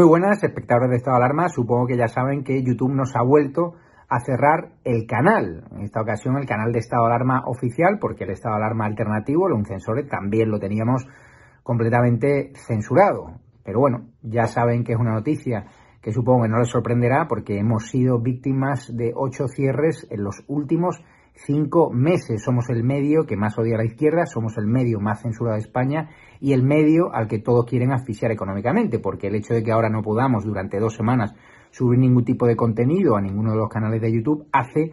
Muy buenas, espectadores de Estado de Alarma. Supongo que ya saben que YouTube nos ha vuelto a cerrar el canal. En esta ocasión el canal de Estado de Alarma oficial, porque el Estado de Alarma alternativo, el Uncensore, también lo teníamos completamente censurado. Pero bueno, ya saben que es una noticia que supongo que no les sorprenderá, porque hemos sido víctimas de 8 cierres en los últimos 5 meses. Somos el medio que más odia a la izquierda, somos el medio más censurado de España y el medio al que todos quieren asfixiar económicamente, porque el hecho de que ahora no podamos durante 2 semanas subir ningún tipo de contenido a ninguno de los canales de YouTube hace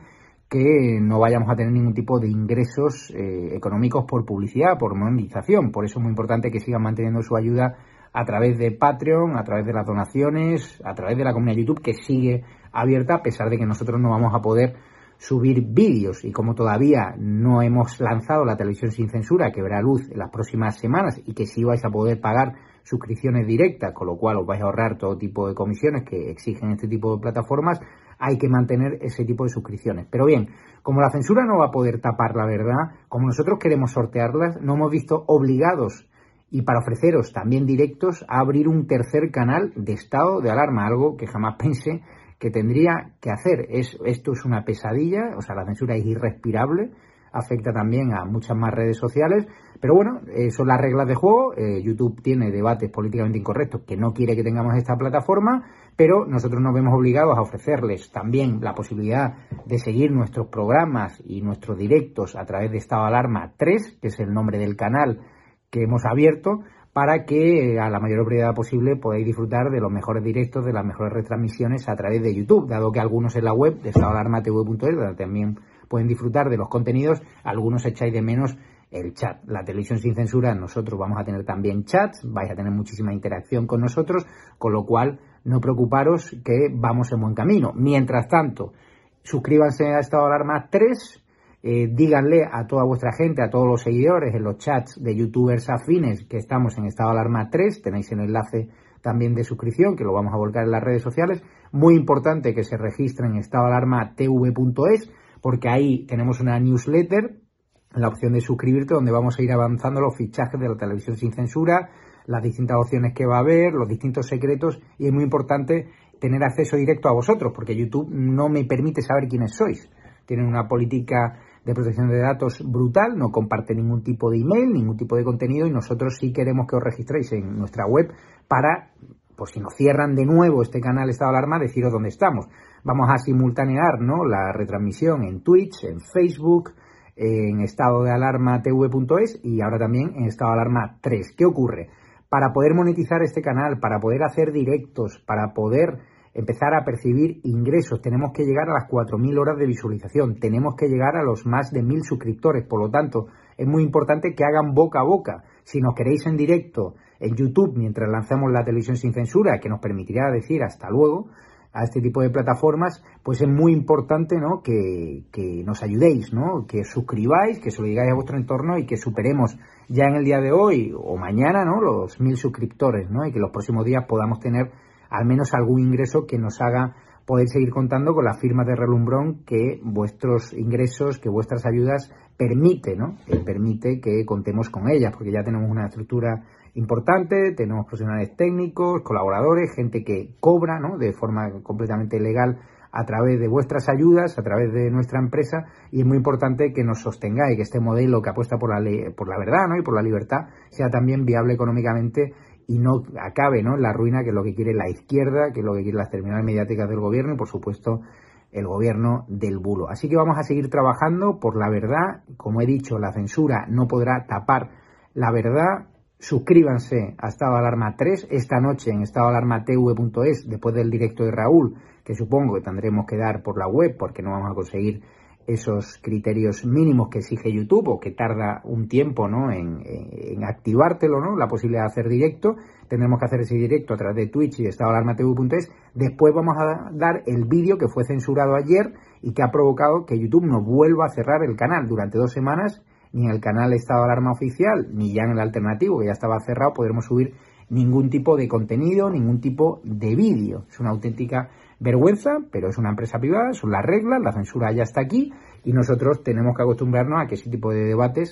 que no vayamos a tener ningún tipo de ingresos económicos por publicidad, por monetización. Por eso es muy importante que sigan manteniendo su ayuda a través de Patreon, a través de las donaciones, a través de la comunidad de YouTube, que sigue abierta a pesar de que nosotros no vamos a poder subir vídeos. Y como todavía no hemos lanzado la televisión sin censura, que verá luz en las próximas semanas, y que sí vais a poder pagar suscripciones directas, con lo cual os vais a ahorrar todo tipo de comisiones que exigen este tipo de plataformas, hay que mantener ese tipo de suscripciones. Pero bien, como la censura no va a poder tapar la verdad, como nosotros queremos sortearlas, nos hemos visto obligados, y para ofreceros también directos, a abrir un tercer canal de Estado de Alarma, algo que jamás pensé que tendría que hacer. Esto es una pesadilla, o sea, la censura es irrespirable, afecta también a muchas más redes sociales, pero bueno, son las reglas de juego. YouTube tiene debates políticamente incorrectos que no quiere que tengamos esta plataforma, pero nosotros nos vemos obligados a ofrecerles también la posibilidad de seguir nuestros programas y nuestros directos a través de Estado de Alarma 3, que es el nombre del canal que hemos abierto, para que a la mayor brevedad posible podáis disfrutar de los mejores directos, de las mejores retransmisiones a través de YouTube, dado que algunos en la web de estadoalarmatv.es, donde también pueden disfrutar de los contenidos, algunos echáis de menos el chat. La televisión sin censura, nosotros vamos a tener también chats, vais a tener muchísima interacción con nosotros, con lo cual no preocuparos que vamos en buen camino. Mientras tanto, suscríbanse a Estado de Alarma 3, díganle a toda vuestra gente, a todos los seguidores en los chats de youtubers afines que estamos en Estado de Alarma 3, tenéis el enlace también de suscripción que lo vamos a volcar en las redes sociales. Muy importante que se registren en estadoalarmatv.es, porque ahí tenemos una newsletter, la opción de suscribirte, donde vamos a ir avanzando los fichajes de la televisión sin censura, las distintas opciones que va a haber, los distintos secretos, y es muy importante tener acceso directo a vosotros, porque YouTube no me permite saber quiénes sois. Tienen una política de protección de datos brutal, no comparte ningún tipo de email, ningún tipo de contenido, y nosotros sí queremos que os registréis en nuestra web para, pues si nos cierran de nuevo este canal Estado de Alarma, deciros dónde estamos. Vamos a simultanear, ¿no?, la retransmisión en Twitch, en Facebook, en estadodealarmatv.es y ahora también en Estado de Alarma 3. ¿Qué ocurre? Para poder monetizar este canal, para poder hacer directos, para poder empezar a percibir ingresos, tenemos que llegar a las 4.000 horas de visualización, tenemos que llegar a los más de 1.000 suscriptores, por lo tanto, es muy importante que hagan boca a boca. Si nos queréis en directo en YouTube mientras lanzamos la televisión sin censura, que nos permitirá decir hasta luego a este tipo de plataformas, pues es muy importante, ¿no?, que nos ayudéis, ¿no?, que suscribáis, que se lo digáis a vuestro entorno y que superemos ya en el día de hoy o mañana, ¿no?, los 1.000 suscriptores, ¿no?, y que los próximos días podamos tener al menos algún ingreso que nos haga poder seguir contando con las firmas de relumbrón que vuestros ingresos, que vuestras ayudas permite, ¿no? Permite que contemos con ellas, porque ya tenemos una estructura importante, tenemos profesionales técnicos, colaboradores, gente que cobra, ¿no?, de forma completamente legal a través de vuestras ayudas, a través de nuestra empresa, y es muy importante que nos sostengáis, que este modelo que apuesta por la verdad, ¿no?, y por la libertad sea también viable económicamente y no acabe, ¿no?, en la ruina, que es lo que quiere la izquierda, que es lo que quiere las terminales mediáticas del gobierno y, por supuesto, el gobierno del bulo. Así que vamos a seguir trabajando por la verdad. Como he dicho, la censura no podrá tapar la verdad. Suscríbanse a Estado de Alarma 3 esta noche en estadoalarmatv.es, después del directo de Raúl, que supongo que tendremos que dar por la web porque no vamos a conseguir esos criterios mínimos que exige YouTube, o que tarda un tiempo, ¿no?, en activártelo, ¿no?, la posibilidad de hacer directo. Tendremos que hacer ese directo a través de Twitch y de estadoalarmatv.es. Después vamos a dar el vídeo que fue censurado ayer y que ha provocado que YouTube nos vuelva a cerrar el canal durante 2 semanas. Ni en el canal Estado de Alarma oficial, ni ya en el alternativo, que ya estaba cerrado, podremos subir ningún tipo de contenido, ningún tipo de vídeo. Es una auténtica vergüenza, pero es una empresa privada, son las reglas, la censura ya está aquí, y nosotros tenemos que acostumbrarnos a que ese tipo de debates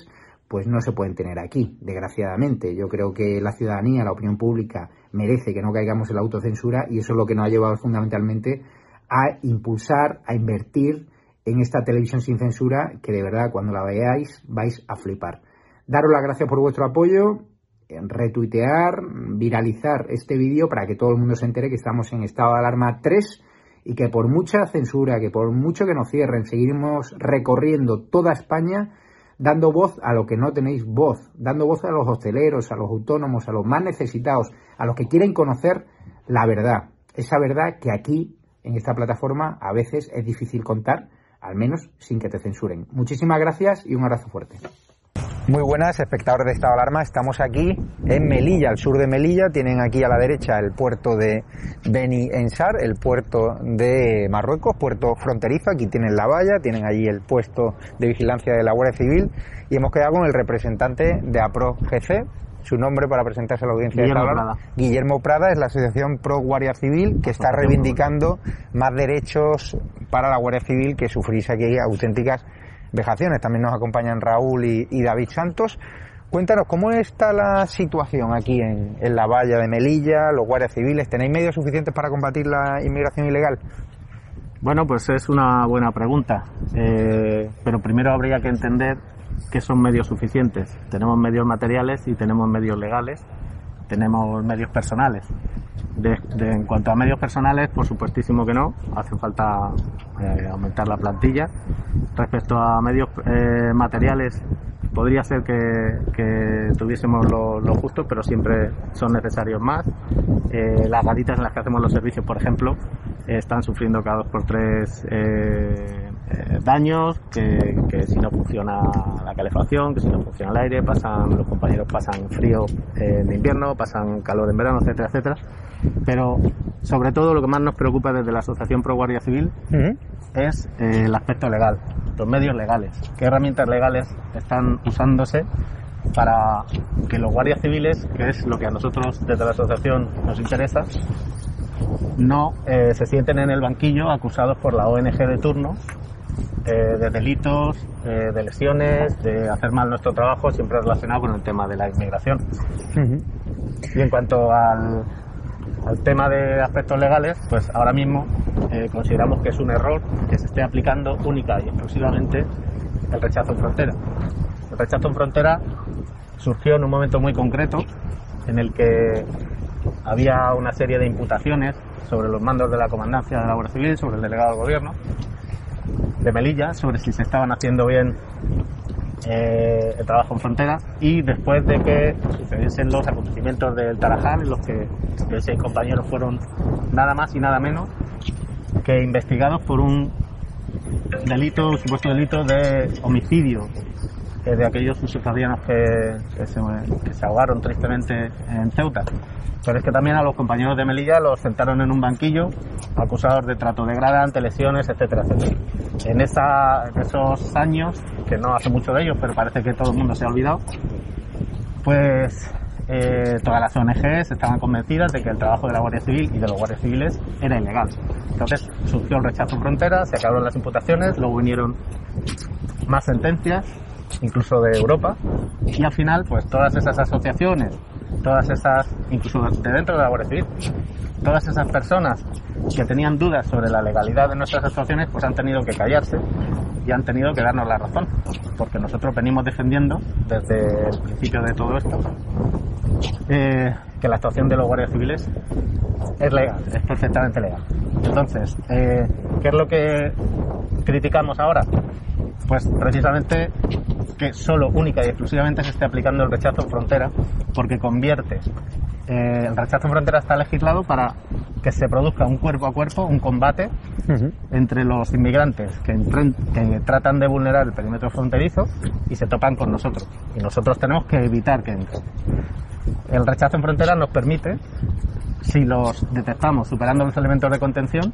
pues no se pueden tener aquí, desgraciadamente. Yo creo que la ciudadanía, la opinión pública, merece que no caigamos en la autocensura, y eso es lo que nos ha llevado fundamentalmente a impulsar, a invertir en esta televisión sin censura, que de verdad cuando la veáis vais a flipar. Daros las gracias por vuestro apoyo, retuitear, viralizar este vídeo para que todo el mundo se entere que estamos en estado de alarma 3 y que por mucha censura, que por mucho que nos cierren, seguiremos recorriendo toda España dando voz a lo que no tenéis voz, dando voz a los hosteleros, a los autónomos, a los más necesitados, a los que quieren conocer la verdad. Esa verdad que aquí, en esta plataforma, a veces es difícil contar, al menos sin que te censuren. Muchísimas gracias y un abrazo fuerte. Muy buenas, espectadores de Estado de Alarma. Estamos aquí en Melilla, al sur de Melilla. Tienen aquí a la derecha el puerto de Beni Ensar, el puerto de Marruecos, puerto fronterizo. Aquí tienen la valla, tienen allí el puesto de vigilancia de la Guardia Civil, y hemos quedado con el representante de APRO-GC. Su nombre para presentarse a la audiencia de Estado de Alarma. Guillermo Prada. Es la asociación Pro Guardia Civil, que está reivindicando más derechos para la Guardia Civil, que sufrís aquí auténticas vejaciones. También nos acompañan Raúl y David Santos. Cuéntanos, ¿cómo está la situación aquí en la valla de Melilla, los guardias civiles? ¿Tenéis medios suficientes para combatir la inmigración ilegal? Bueno, pues es una buena pregunta, pero primero habría que entender qué son medios suficientes. Tenemos medios materiales y tenemos medios legales, tenemos medios personales. En cuanto a medios personales, por supuestísimo que no, hace falta aumentar la plantilla. Respecto a medios materiales, podría ser que tuviésemos lo justo, pero siempre son necesarios más. Las garitas en las que hacemos los servicios, por ejemplo, están sufriendo cada 2 por 3 daños, que si no funciona la calefacción, que si no funciona el aire, los compañeros pasan frío en invierno, pasan calor en verano, etcétera, etcétera. Pero sobre todo lo que más nos preocupa desde la Asociación Pro Guardia Civil es el aspecto legal, los medios legales. ¿Qué herramientas legales están usándose para que los guardias civiles, que es lo que a nosotros desde la asociación nos interesa, no se sienten en el banquillo acusados por la ONG de turno de delitos, de lesiones, de hacer mal nuestro trabajo, siempre relacionado con el tema de la inmigración? Y en cuanto al tema de aspectos legales, pues ahora mismo consideramos que es un error que se esté aplicando única y exclusivamente el rechazo en frontera. El rechazo en frontera surgió en un momento muy concreto en el que había una serie de imputaciones sobre los mandos de la comandancia de la Guardia Civil, sobre el delegado del gobierno de Melilla, sobre si se estaban haciendo bien el trabajo en frontera, y después de que sucediesen los acontecimientos del Tarajal, en los que 6 compañeros fueron nada más y nada menos que investigados por un supuesto delito de homicidio de aquellos subsaharianos que se ahogaron tristemente en Ceuta. Pero es que también a los compañeros de Melilla los sentaron en un banquillo acusados de trato degradante, lesiones, etcétera, etcétera. En esos años, que no hace mucho de ellos, pero parece que todo el mundo se ha olvidado, pues todas las ONGs estaban convencidas de que el trabajo de la Guardia Civil y de los guardias civiles era ilegal. Entonces surgió el rechazo en frontera, se acabaron las imputaciones, luego vinieron más sentencias, incluso de Europa, y al final pues todas esas asociaciones, incluso de dentro de la Guardia Civil, todas esas personas que tenían dudas sobre la legalidad de nuestras actuaciones, pues han tenido que callarse y han tenido que darnos la razón, porque nosotros venimos defendiendo desde el principio de todo esto que la actuación de los guardias civiles es legal, es perfectamente legal. Entonces, ¿qué es lo que criticamos ahora? Pues precisamente que solo, única y exclusivamente se esté aplicando el rechazo en frontera, porque convierte el rechazo en frontera está legislado para que se produzca un cuerpo a cuerpo, un combate entre los inmigrantes que tratan de vulnerar el perímetro fronterizo y se topan con nosotros, y nosotros tenemos que evitar que entren. El rechazo en frontera nos permite, si los detectamos superando los elementos de contención,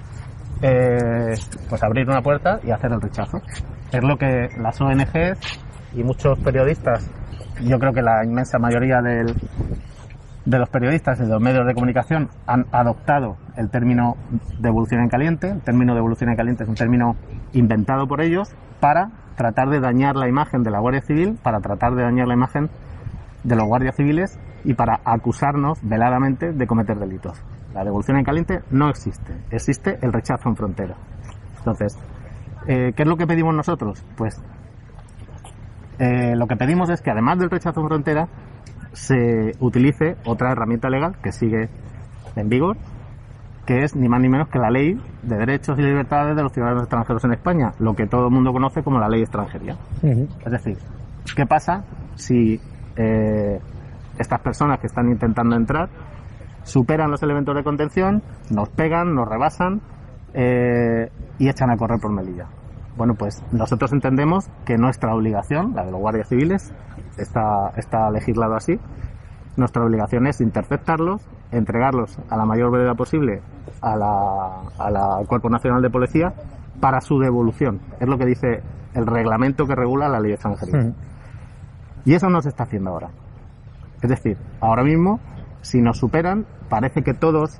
pues abrir una puerta y hacer el rechazo. Es lo que las ONGs y muchos periodistas, yo creo que la inmensa mayoría de los periodistas y de los medios de comunicación han adoptado el término devolución en caliente. El término devolución en caliente es un término inventado por ellos para tratar de dañar la imagen de la Guardia Civil, para tratar de dañar la imagen de los guardias civiles y para acusarnos veladamente de cometer delitos. La devolución en caliente no existe, existe el rechazo en frontera. Entonces, ¿qué es lo que pedimos nosotros? Pues lo que pedimos es que además del rechazo en frontera se utilice otra herramienta legal que sigue en vigor, que es ni más ni menos que la Ley de Derechos y Libertades de los Ciudadanos Extranjeros en España, lo que todo el mundo conoce como la Ley de Extranjería. Es decir, ¿qué pasa si estas personas que están intentando entrar superan los elementos de contención, nos pegan, nos rebasan y echan a correr por Melilla? Bueno, pues nosotros entendemos que nuestra obligación, la de los guardias civiles, está legislado así. Nuestra obligación es interceptarlos, entregarlos a la mayor brevedad posible al Cuerpo Nacional de Policía para su devolución. Es lo que dice el reglamento que regula la Ley de Extranjería. Y eso no se está haciendo ahora. Es decir, ahora mismo, si nos superan, parece que todos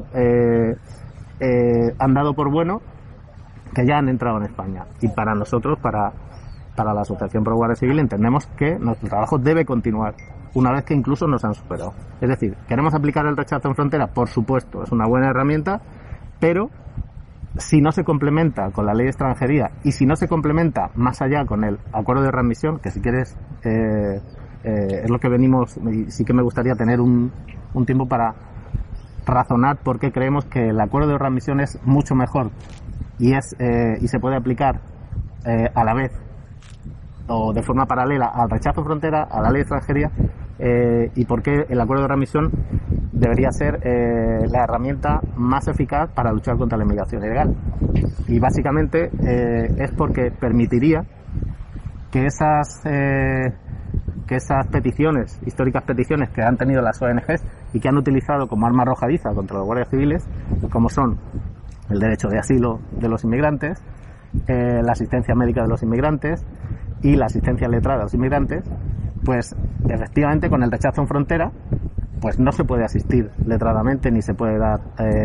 han dado por bueno que ya han entrado en España. Y para nosotros, para la Asociación Pro Guardia Civil, entendemos que nuestro trabajo debe continuar una vez que incluso nos han superado. Es decir, ¿queremos aplicar el rechazo en frontera? Por supuesto, es una buena herramienta, pero si no se complementa con la Ley de Extranjería y si no se complementa más allá con el acuerdo de readmisión, que si quieres es lo que venimos, y sí que me gustaría tener un tiempo para razonar por qué creemos que el acuerdo de readmisión es mucho mejor y se puede aplicar a la vez o de forma paralela al rechazo en frontera, a la Ley de Extranjería, y por qué el acuerdo de readmisión debería ser la herramienta más eficaz para luchar contra la inmigración ilegal. Y básicamente es porque permitiría que esas peticiones, históricas peticiones que han tenido las ONGs y que han utilizado como arma arrojadiza contra los guardias civiles, como son el derecho de asilo de los inmigrantes, la asistencia médica de los inmigrantes y la asistencia letrada de los inmigrantes, pues efectivamente con el rechazo en frontera pues no se puede asistir letradamente ni se puede dar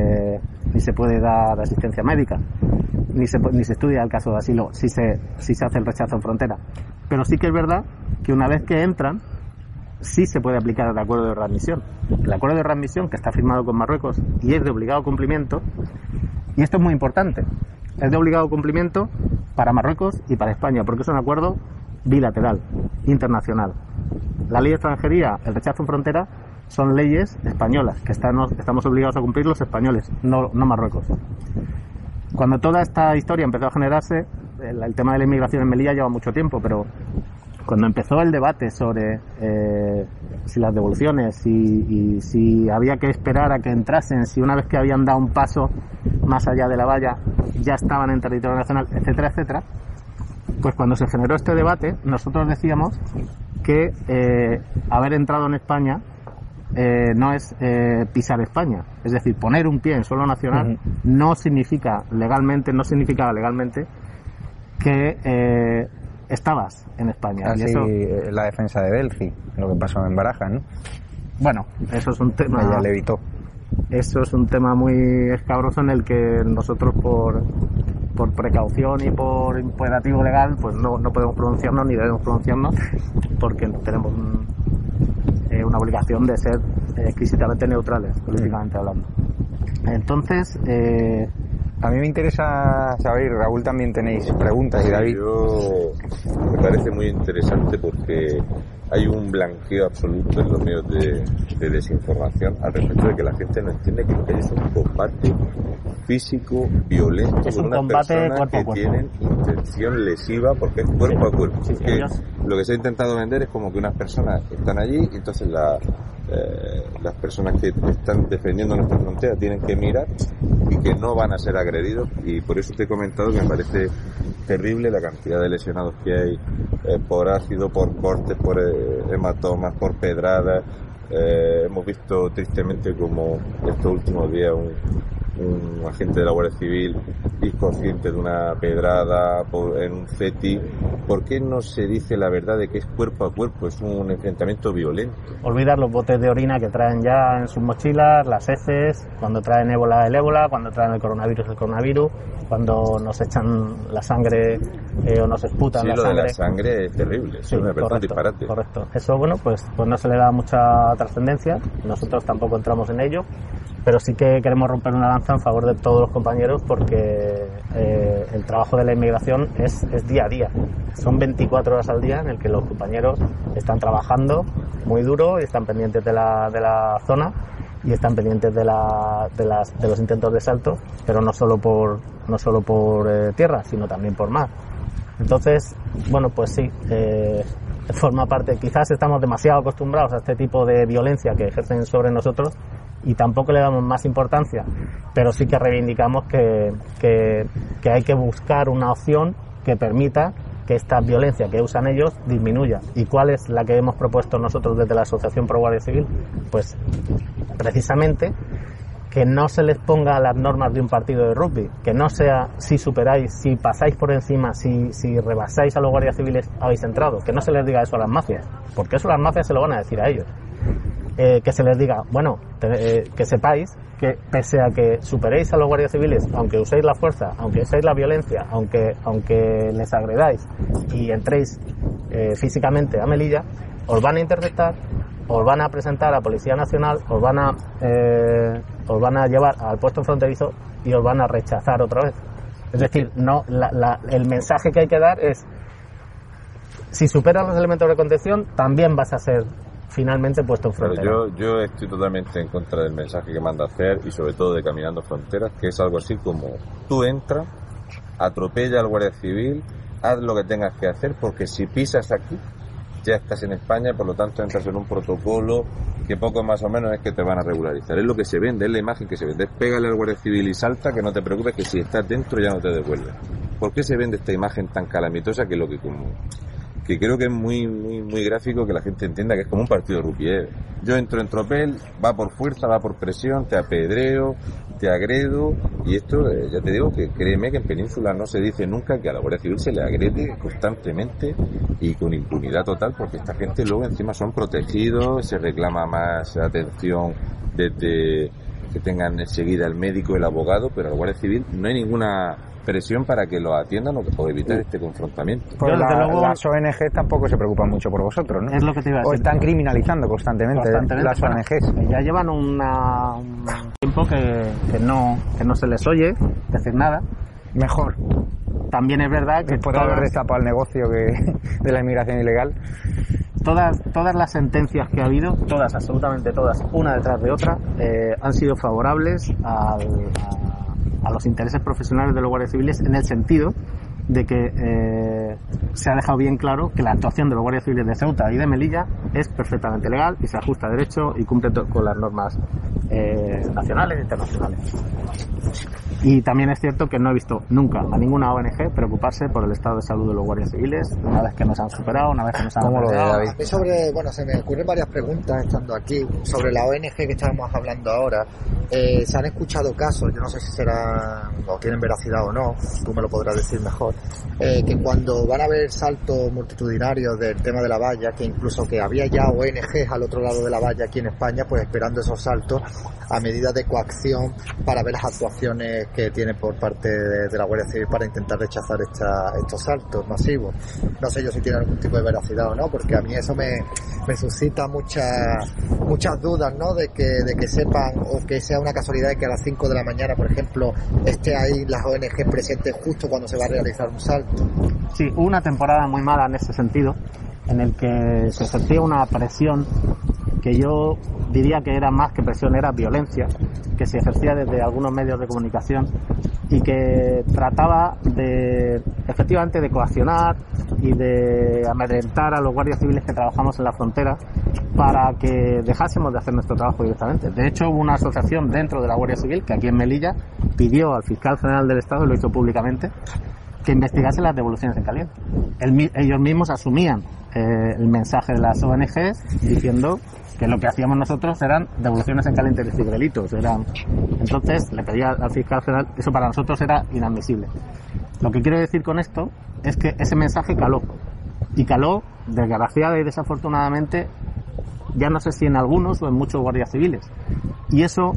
asistencia médica ni se estudia el caso de asilo si se hace el rechazo en frontera. Pero sí que es verdad que una vez que entran sí se puede aplicar el acuerdo de readmisión. El acuerdo de readmisión, que está firmado con Marruecos y es de obligado cumplimiento, y esto es muy importante, es de obligado cumplimiento para Marruecos y para España, porque es un acuerdo bilateral, internacional. La Ley de Extranjería, el rechazo en frontera, son leyes españolas, que estamos obligados a cumplir los españoles, no Marruecos. Cuando toda esta historia empezó a generarse, el tema de la inmigración en Melilla lleva mucho tiempo, pero cuando empezó el debate sobre si las devoluciones y si había que esperar a que entrasen, si una vez que habían dado un paso más allá de la valla ya estaban en territorio nacional, etcétera, etcétera, pues cuando se generó este debate nosotros decíamos que haber entrado en España no es pisar España, es decir, poner un pie en suelo nacional no significaba legalmente que estabas en España. Así, y eso, la defensa de Delphi, lo que pasó en Barajas, ¿no? Bueno, eso es un tema. Ella le evitó. Eso es un tema muy escabroso en el que nosotros por precaución y por imperativo legal pues no podemos pronunciarnos ni debemos pronunciarnos porque tenemos una obligación de ser exquisitamente neutrales, políticamente hablando. Entonces, a mí me interesa saber, Raúl, también tenéis preguntas y David. Me parece muy interesante porque hay un blanqueo absoluto en los medios de desinformación al respecto de que la gente no entiende que lo que hay es un combate físico, violento, es con un unas combate personas cuerpo a que cuerpo. tienen intención lesiva porque es cuerpo a cuerpo. Sí, Porque ellos... lo que se ha intentado vender es como que unas personas están allí y entonces las personas que están defendiendo nuestra frontera tienen que mirar y que no van a ser agredidos, y por eso te he comentado que me parece terrible la cantidad de lesionados que hay por ácido, por cortes, por hematomas, por pedradas. Hemos visto tristemente como estos últimos días un agente de la Guardia Civil inconsciente de una pedrada en un CETI, ¿por qué no se dice la verdad de que es cuerpo a cuerpo, es un enfrentamiento violento? Olvidar los botes de orina que traen ya en sus mochilas, las heces, cuando traen ébola el ébola, cuando traen el coronavirus, cuando nos echan la sangre o nos esputan la sangre. Sí, lo de la sangre es terrible, eso me parece un disparate. Correcto. Eso, bueno, pues no se le da mucha trascendencia, nosotros tampoco entramos en ello, pero sí que queremos romper una lanza en favor de todos los compañeros porque el trabajo de la inmigración es día a día. Son 24 horas al día en el que los compañeros están trabajando muy duro y están pendientes de la zona y están pendientes de los intentos de salto, pero no solo por tierra, sino también por mar. Entonces, bueno, pues sí, forma parte, quizás estamos demasiado acostumbrados a este tipo de violencia que ejercen sobre nosotros y tampoco le damos más importancia, pero sí que reivindicamos que hay que buscar una opción que permita que esta violencia que usan ellos disminuya. ¿Y cuál es la que hemos propuesto nosotros desde la Asociación Pro Guardia Civil? Pues precisamente que no se les ponga las normas de un partido de rugby, que no sea si superáis, si pasáis por encima, si rebasáis a los guardias civiles habéis entrado, que no se les diga eso a las mafias, porque eso las mafias se lo van a decir a ellos. Que se les diga, bueno, que sepáis que pese a que superéis a los guardias civiles, aunque uséis la fuerza, aunque uséis la violencia, aunque les agredáis y entréis físicamente a Melilla, os van a interceptar, os van a presentar a Policía Nacional, os van a llevar al puesto fronterizo y os van a rechazar otra vez. Es decir, no, el mensaje que hay que dar es, si superas los elementos de contención, también vas a ser finalmente puesto en frontera. Yo estoy totalmente en contra del mensaje que manda hacer y sobre todo de Caminando Fronteras, que es algo así como tú entras, atropella al guardia civil, haz lo que tengas que hacer, porque si pisas aquí ya estás en España, por lo tanto entras en un protocolo que poco más o menos es que te van a regularizar. Es lo que se vende, es la imagen que se vende. Es pégale al guardia civil y salta, que no te preocupes, que si estás dentro ya no te devuelven. ¿Por qué se vende esta imagen tan calamitosa que que creo que es muy gráfico que la gente entienda que es como un partido de rugby? Yo entro en tropel, va por fuerza, va por presión, te apedreo, te agredo, y esto ya te digo que créeme que en Península no se dice nunca que a la Guardia Civil se le agrede constantemente y con impunidad total, porque esta gente luego encima son protegidos, se reclama más atención desde que tengan enseguida el médico, el abogado, pero a la Guardia Civil no hay ninguna presión para que lo atiendan o evitar este confrontamiento. Pues las ONG tampoco se preocupan mucho por vosotros, ¿no? Es lo que te iba a decir. O están criminalizando constantemente las ONGs. Ya llevan un tiempo que no se les oye decir nada. Mejor. También es verdad que después de haber destapado el negocio de la inmigración ilegal. Todas las sentencias que ha habido, todas, absolutamente todas, una detrás de otra, han sido favorables a los intereses profesionales de los guardias civiles, en el sentido de que se ha dejado bien claro que la actuación de los guardias civiles de Ceuta y de Melilla es perfectamente legal y se ajusta a derecho y cumple con las normas nacionales e internacionales. Y también es cierto que no he visto nunca a ninguna ONG preocuparse por el estado de salud de los guardias civiles una vez que nos han superado, una vez que nos han superado. Se me ocurren varias preguntas estando aquí sobre la ONG que estábamos hablando ahora. Se han escuchado casos, yo no sé si serán o tienen veracidad o no, tú me lo podrás decir mejor, que cuando van a haber saltos multitudinarios del tema de la valla, que incluso que había ya ONGs al otro lado de la valla aquí en España, pues esperando esos saltos a medida de coacción para ver las actuaciones que tiene por parte de la Guardia Civil para intentar rechazar estos saltos masivos. No sé yo si tiene algún tipo de veracidad o no, porque a mí eso me suscita muchas dudas, ¿no? De que sepan, o que sea una casualidad de que a las 5 de la mañana, por ejemplo, esté ahí las ONG presentes justo cuando se va a realizar un salto. Sí, hubo una temporada muy mala en ese sentido, en el que se ejercía una presión que yo diría que era más que presión, era violencia, que se ejercía desde algunos medios de comunicación y que trataba efectivamente de coaccionar y de amedrentar a los guardias civiles que trabajamos en la frontera para que dejásemos de hacer nuestro trabajo directamente. De hecho, hubo una asociación dentro de la Guardia Civil que aquí en Melilla pidió al fiscal general del Estado, y lo hizo públicamente, que investigase las devoluciones en caliente. Ellos mismos asumían el mensaje de las ONGs diciendo que lo que hacíamos nosotros eran devoluciones en caliente de delitos. Entonces le pedía al fiscal general, eso para nosotros era inadmisible. Lo que quiero decir con esto es que ese mensaje caló. Y caló, desgraciada y desafortunadamente, ya no sé si en algunos o en muchos guardias civiles. Y eso,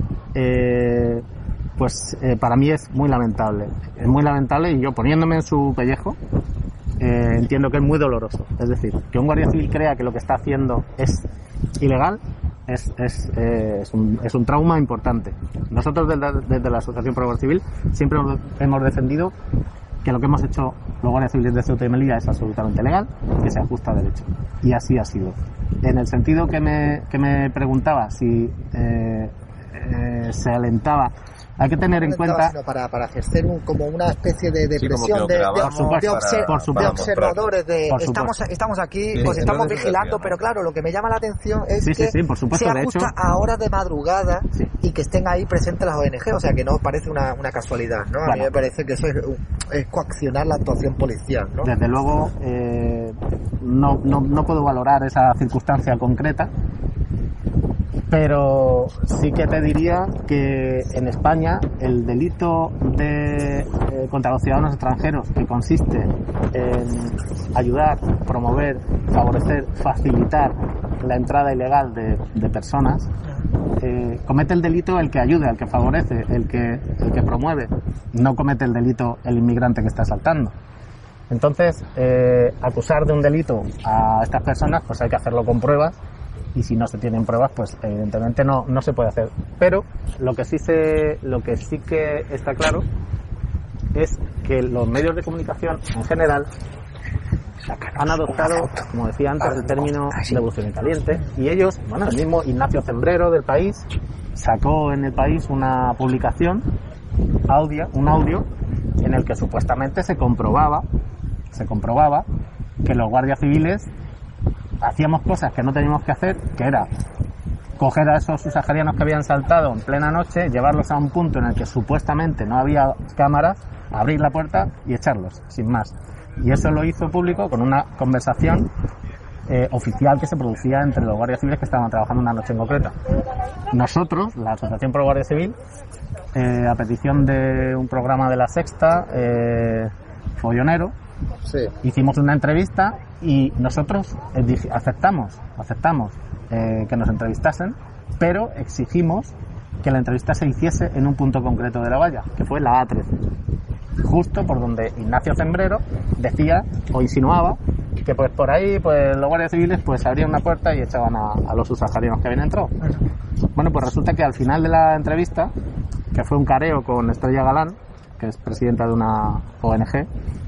para mí es muy lamentable. Es muy lamentable y yo, poniéndome en su pellejo, entiendo que es muy doloroso. Es decir, que un guardia civil crea que lo que está haciendo es ilegal es un trauma importante. Nosotros desde la Asociación Pro Guardia Civil siempre hemos defendido que lo que hemos hecho los guardias civiles de Ceuta y Melilla es absolutamente legal, que se ajusta a derecho. Y así ha sido. En el sentido que me preguntaba si se alentaba, hay que tener en cuenta... Para ejercer como una especie de presión de observadores, estamos aquí, pues estamos vigilando, pero claro, lo que me llama la atención es que por supuesto, se ajusta a horas de madrugada y que estén ahí presentes las ONG, o sea que no parece una casualidad, ¿no? A mí me parece que eso es coaccionar la actuación policial, ¿no? Desde luego, no puedo valorar esa circunstancia concreta, pero sí que te diría que en España el delito contra los ciudadanos extranjeros, que consiste en ayudar, promover, favorecer, facilitar la entrada ilegal de personas, comete el delito el que ayude, el que favorece, el que promueve. No comete el delito el inmigrante que está asaltando. Entonces, acusar de un delito a estas personas, pues hay que hacerlo con pruebas. Y si no se tienen pruebas, pues evidentemente no se puede hacer. Pero lo que sí que está claro es que los medios de comunicación en general han adoptado, como decía antes, el término devolución en caliente. Y ellos, el mismo Ignacio Zembrero del País sacó en el País una publicación, un audio en el que supuestamente se comprobaba que los guardias civiles hacíamos cosas que no teníamos que hacer, que era coger a esos saharianos que habían saltado en plena noche, llevarlos a un punto en el que supuestamente no había cámaras, abrir la puerta y echarlos, sin más. Y eso lo hizo público con una conversación oficial que se producía entre los guardias civiles que estaban trabajando una noche en concreta. Nosotros, la Asociación Pro Guardia Civil, a petición de un programa de La Sexta, Follonero, hicimos una entrevista y nosotros aceptamos que nos entrevistasen, pero exigimos que la entrevista se hiciese en un punto concreto de la valla, que fue la A13, justo por donde Ignacio Zembrero decía o insinuaba que pues por ahí pues los guardias civiles pues abrían una puerta y echaban a los subsaharianos que habían entrado. Bueno, pues resulta que al final de la entrevista, que fue un careo con Estrella Galán, que es presidenta de una ONG,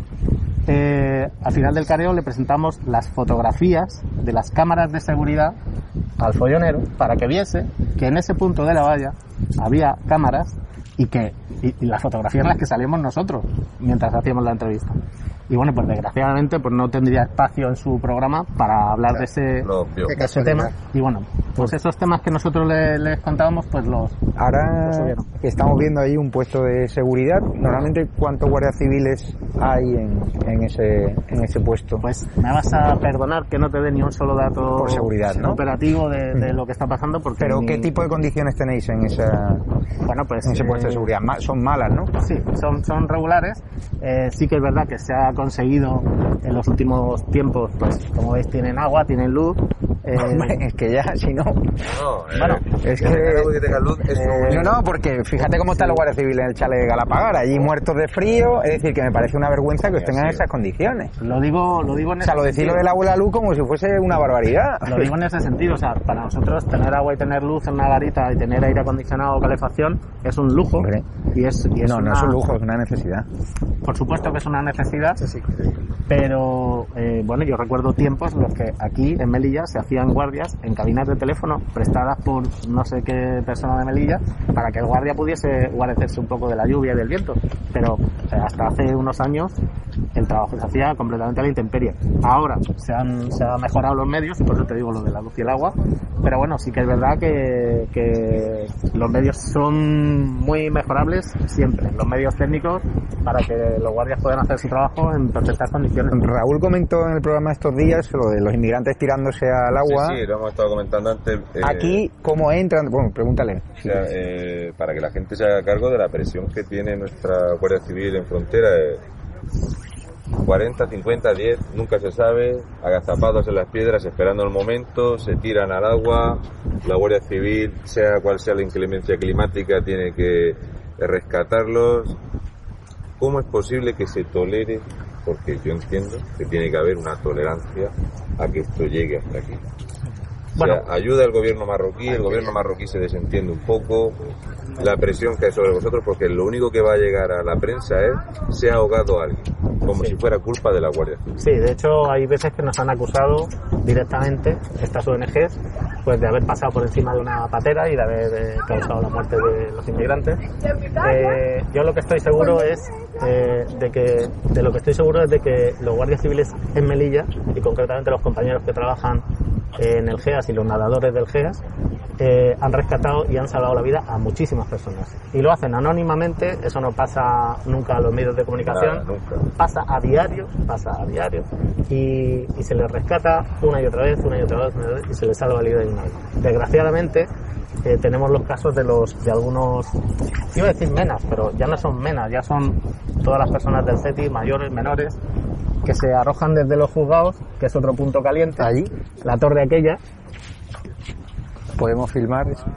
al final del careo le presentamos las fotografías de las cámaras de seguridad al follonero para que viese que en ese punto de la valla había cámaras y las fotografías en las que salimos nosotros mientras hacíamos la entrevista. Y bueno, pues desgraciadamente pues no tendría espacio en su programa para hablar de ese tema. Y bueno, pues esos temas que nosotros les contábamos, pues ahora que estamos viendo ahí un puesto de seguridad, normalmente ¿cuántos guardias civiles hay en ese puesto? Pues me vas a perdonar que no te dé ni un solo dato por seguridad, ¿no? Operativo de lo que está pasando, porque pero ¿qué tipo de condiciones tenéis en ese puesto de seguridad? Son malas, ¿no? Sí, son regulares. Sí que es verdad que se ha conseguido en los últimos tiempos, pues como veis, tienen agua, tienen luz. Hombre, es que ya, si no... bueno, es que tenga luz es no, porque fíjate cómo están los guardias civiles en el chalet de Galapagar, allí muertos de frío, es decir, que me parece una vergüenza que estén en esas condiciones. Lo digo en ese lo decirlo de la abuela luz como si fuese una barbaridad. Lo digo en ese sentido, o sea, para nosotros tener agua y tener luz en una garita y tener aire acondicionado o calefacción es un lujo. Hombre. No es un lujo, es una necesidad. Por supuesto que es una necesidad, pero bueno, yo recuerdo tiempos en los que aquí en Melilla se hacían guardias en cabinas de teléfono prestadas por no sé qué persona de Melilla para que el guardia pudiese guarecerse un poco de la lluvia y del viento, pero hasta hace unos años el trabajo se hacía completamente a la intemperie. Ahora se han mejorado los medios y por eso te digo lo de la luz y el agua, pero bueno, sí que es verdad que los medios son muy mejorables siempre los medios técnicos para que los guardias puedan hacer su trabajo en perfectas condiciones. Raúl comentó en el programa estos días lo de los inmigrantes tirándose al agua. Sí, lo hemos estado comentando antes. Aquí, ¿cómo entran? Bueno, pregúntale. O sea, para que la gente se haga cargo de la presión que tiene nuestra Guardia Civil en frontera. 40, 50, 10, nunca se sabe, agazapados en las piedras esperando el momento, se tiran al agua, la Guardia Civil, sea cual sea la inclemencia climática, tiene que rescatarlos. ¿Cómo es posible que se tolere? Porque yo entiendo que tiene que haber una tolerancia a que esto llegue hasta aquí. O sea, ayuda al gobierno marroquí, el gobierno marroquí se desentiende un poco, la presión que hay sobre vosotros, porque lo único que va a llegar a la prensa es se ha ahogado alguien, como si fuera culpa de la Guardia Civil. Sí, de hecho hay veces que nos han acusado directamente estas ONGs pues de haber pasado por encima de una patera y de haber causado la muerte de los inmigrantes. Yo lo que estoy seguro es de que los guardias civiles en Melilla, y concretamente los compañeros que trabajan en el GEAS y los nadadores del GEAS, han rescatado y han salvado la vida a muchísimas personas. Y lo hacen anónimamente, eso no pasa nunca a los medios de comunicación, pasa a diario, y se les rescata una y otra vez, y se les salva la vida de nadie. Desgraciadamente, tenemos los casos de algunos, iba a decir menas, pero ya no son menas, ya son todas las personas del CETI, mayores, menores, que se arrojan desde los juzgados, que es otro punto caliente, allí, la torre aquella. Podemos filmar eso.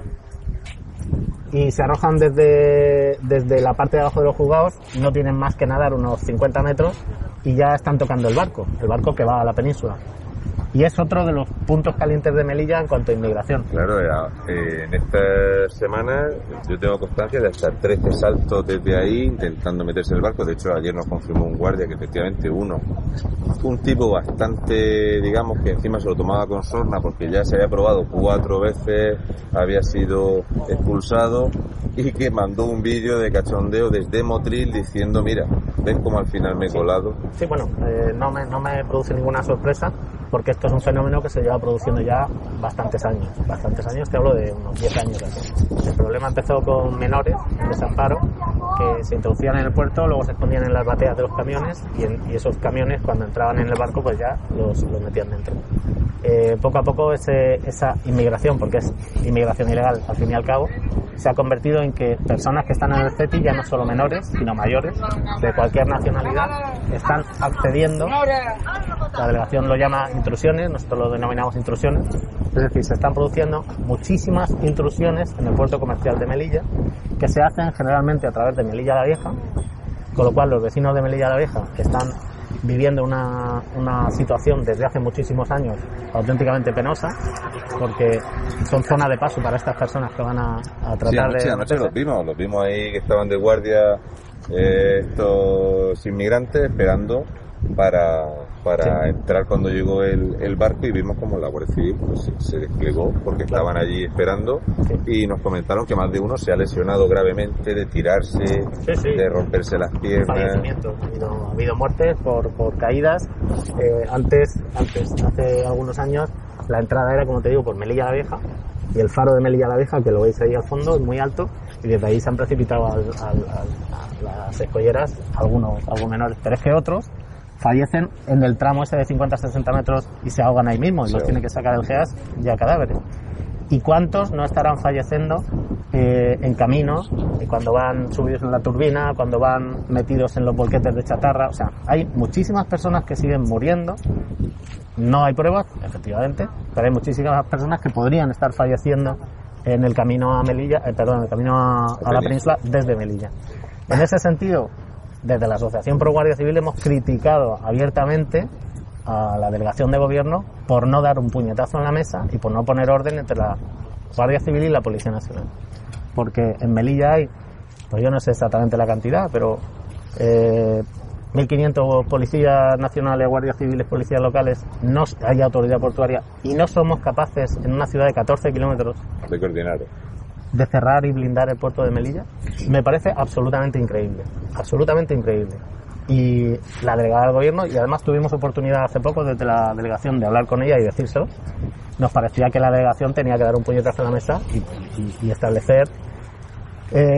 Y se arrojan desde la parte de abajo de los juzgados, no tienen más que nadar unos 50 metros y ya están tocando el barco que va a la península. Y es otro de los puntos calientes de Melilla en cuanto a inmigración. Claro, en esta semana yo tengo constancia de hasta 13 saltos desde ahí intentando meterse en el barco. De hecho, ayer nos confirmó un guardia que efectivamente un tipo bastante, digamos, que encima se lo tomaba con sorna porque ya se había probado 4 veces, había sido expulsado y que mandó un vídeo de cachondeo desde Motril diciendo, mira, ¿ves cómo al final me he colado? Sí, bueno, no me produce ninguna sorpresa porque esto es un fenómeno que se lleva produciendo ya bastantes años, te hablo de unos 10 años así. El problema empezó con menores en desamparo que se introducían en el puerto, luego se escondían en las bateas de los camiones y esos camiones cuando entraban en el barco pues ya los metían dentro. Poco a poco esa inmigración, porque es inmigración ilegal al fin y al cabo, se ha convertido en que personas que están en el CETI, ya no solo menores, sino mayores, de cualquier nacionalidad, están accediendo, la delegación lo llama intrusiones, nosotros lo denominamos intrusiones, es decir, se están produciendo muchísimas intrusiones en el puerto comercial de Melilla, que se hacen generalmente a través de Melilla la Vieja, con lo cual los vecinos de Melilla la Vieja están viviendo una situación desde hace muchísimos años auténticamente penosa, porque son zonas de paso para estas personas que van a tratar de... Sí, anoche los vimos ahí que estaban de guardia estos inmigrantes esperando para entrar cuando llegó el barco y vimos como la Guardia Civil pues, se desplegó porque estaban allí esperando y nos comentaron que más de uno se ha lesionado gravemente de tirarse, de romperse las piernas. Ha habido muertes por caídas. Antes, hace algunos años, la entrada era, como te digo, por Melilla la Vieja y el faro de Melilla la Vieja, que lo veis ahí al fondo, es muy alto y desde ahí se han precipitado a las escolleras algunos menores, pero es que otros fallecen en el tramo ese de 50-60 metros y se ahogan ahí mismo y los tiene que sacar el GEAS ya cadáveres. ¿Y cuántos no estarán falleciendo en camino, cuando van subidos en la turbina, cuando van metidos en los volquetes de chatarra? O sea, hay muchísimas personas que siguen muriendo. No hay pruebas, efectivamente, pero hay muchísimas personas que podrían estar falleciendo en el camino a Melilla, en el camino a la península desde Melilla. En ese sentido, desde la Asociación Pro Guardia Civil hemos criticado abiertamente a la delegación de gobierno por no dar un puñetazo en la mesa y por no poner orden entre la Guardia Civil y la Policía Nacional. Porque en Melilla hay, pues yo no sé exactamente la cantidad, pero 1.500 policías nacionales, guardias civiles, policías locales, no hay autoridad portuaria y no somos capaces en una ciudad de 14 kilómetros de coordinar, de cerrar y blindar el puerto de Melilla. Me parece absolutamente increíble. Y la delegada del gobierno, y además tuvimos oportunidad hace poco desde la delegación de hablar con ella y decírselo, nos parecía que la delegación tenía que dar un puñetazo en la mesa y establecer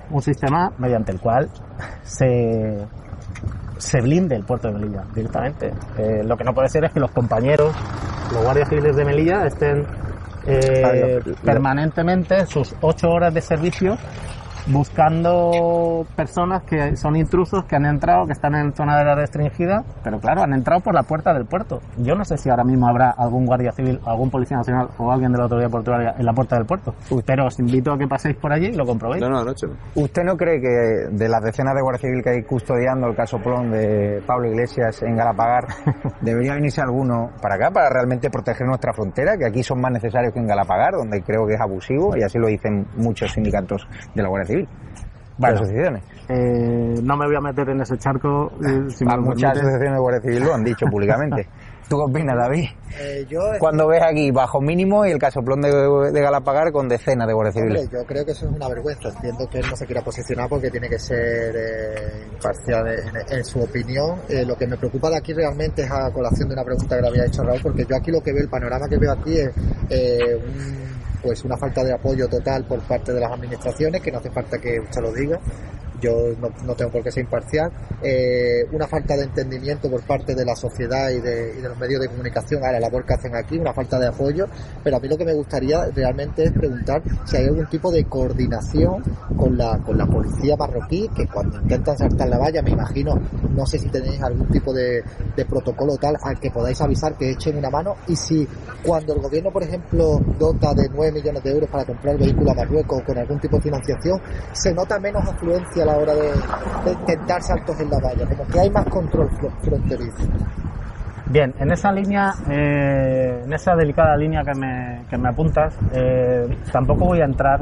un sistema mediante el cual se blinde el puerto de Melilla directamente. Lo que no puede ser es que los compañeros, los guardias civiles de Melilla, estén permanentemente sus 8 horas de servicio buscando personas que son intrusos, que han entrado, que están en zona de área restringida, pero claro, han entrado por la puerta del puerto. Yo no sé si ahora mismo habrá algún guardia civil, algún policía nacional o alguien de la autoridad portuaria en la puerta del puerto, pero os invito a que paséis por allí y lo comprobéis. No, anoche no. ¿Usted no cree que de las decenas de guardias civiles que hay custodiando el caso Plon de Pablo Iglesias en Galapagar, debería venirse alguno para acá para realmente proteger nuestra frontera, que aquí son más necesarios que en Galapagar, donde creo que es abusivo, y así lo dicen muchos sindicatos de la Guardia Civil? Bueno, asociaciones. No me voy a meter en ese charco. Muchas asociaciones de Guardia Civil lo han dicho públicamente. ¿Tú qué opinas, David? Cuando ves aquí bajo mínimo y el casoplón de Galapagar con decenas de guardias civiles. Yo creo que eso es una vergüenza. Entiendo que él no se quiera posicionar porque tiene que ser imparcial en su opinión. Lo que me preocupa de aquí realmente es a colación de una pregunta que le había hecho a Raúl, porque yo aquí lo que veo, el panorama que veo aquí es pues una falta de apoyo total por parte de las administraciones, que no hace falta que usted lo diga. Yo no tengo por qué ser imparcial, una falta de entendimiento por parte de la sociedad y de los medios de comunicación a la labor que hacen aquí, una falta de apoyo, pero a mí lo que me gustaría realmente es preguntar si hay algún tipo de coordinación con la policía marroquí, que cuando intentan saltar la valla, me imagino, no sé si tenéis algún tipo de protocolo tal al que podáis avisar que echen una mano, y si cuando el gobierno, por ejemplo, dota de 9 millones de euros para comprar vehículos a Marruecos con algún tipo de financiación, se nota menos afluencia a la hora de intentar saltos en la valla, como que hay más control fronterizo. Bien, en esa línea, en esa delicada línea que me apuntas, tampoco voy a entrar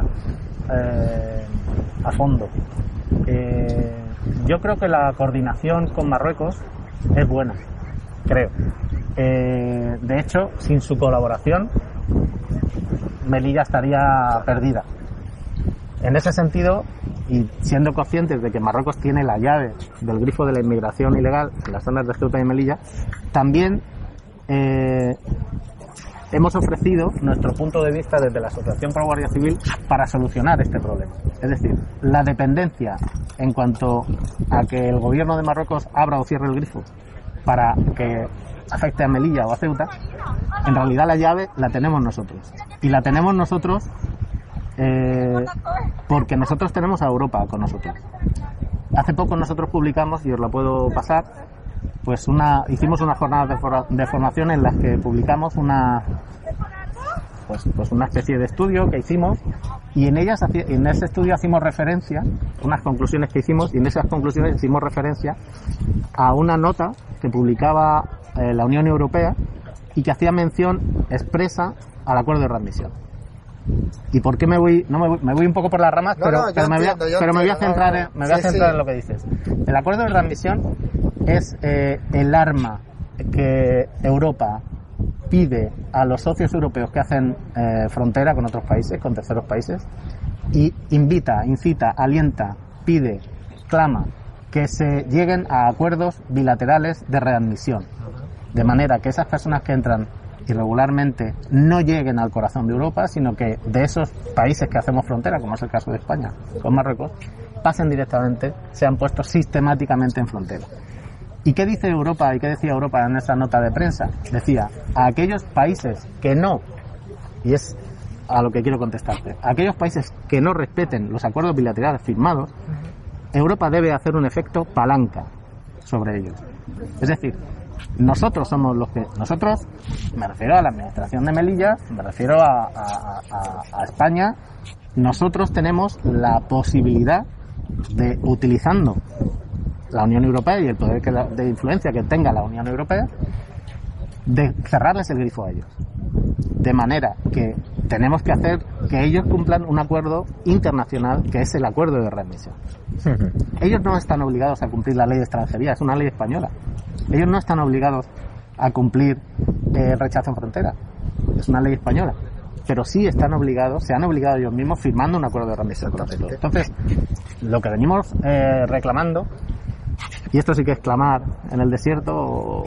a fondo. Yo creo que la coordinación con Marruecos es buena, creo. De hecho, sin su colaboración, Melilla estaría perdida. En ese sentido, y siendo conscientes de que Marruecos tiene la llave del grifo de la inmigración ilegal en las zonas de Ceuta y Melilla, también hemos ofrecido nuestro punto de vista desde la Asociación Pro Guardia Civil para solucionar este problema. Es decir, la dependencia en cuanto a que el gobierno de Marruecos abra o cierre el grifo para que afecte a Melilla o a Ceuta, en realidad la llave la tenemos nosotros. Y la tenemos nosotros porque nosotros tenemos a Europa con nosotros. Hace poco nosotros publicamos, y os la puedo pasar, pues hicimos una jornada de formación en las que publicamos una especie de estudio que hicimos, y en ese estudio hicimos referencia, unas conclusiones que hicimos, y en esas conclusiones hicimos referencia a una nota que publicaba la Unión Europea y que hacía mención expresa al acuerdo de readmisión. ¿Y por qué me voy un poco por las ramas? Pero me voy a centrar en lo que dices. El acuerdo de readmisión es el arma que Europa pide a los socios europeos que hacen frontera con otros países, con terceros países, y incita, alienta, pide, clama que se lleguen a acuerdos bilaterales de readmisión, de manera que esas personas que entran irregularmente no lleguen al corazón de Europa, sino que de esos países que hacemos frontera, como es el caso de España con Marruecos, pasen directamente, sean puestos sistemáticamente en frontera. ¿Y qué dice Europa y qué decía Europa en esa nota de prensa? Decía, a aquellos países que no, y es a lo que quiero contestarte, a aquellos países que no respeten los acuerdos bilaterales firmados, Europa debe hacer un efecto palanca sobre ellos. Es decir, nosotros somos los que... Nosotros, me refiero a la administración de Melilla, me refiero a España, nosotros tenemos la posibilidad de, utilizando la Unión Europea y el poder de influencia que tenga la Unión Europea, de cerrarles el grifo a ellos. De manera que tenemos que hacer que ellos cumplan un acuerdo internacional, que es el acuerdo de readmisión. Ellos no están obligados a cumplir la ley de extranjería, es una ley española. Ellos no están obligados a cumplir rechazo en frontera, es una ley española. Pero sí están obligados, se han obligado ellos mismos firmando un acuerdo de readmisión. Entonces, lo que venimos reclamando, y esto sí que es clamar en el desierto,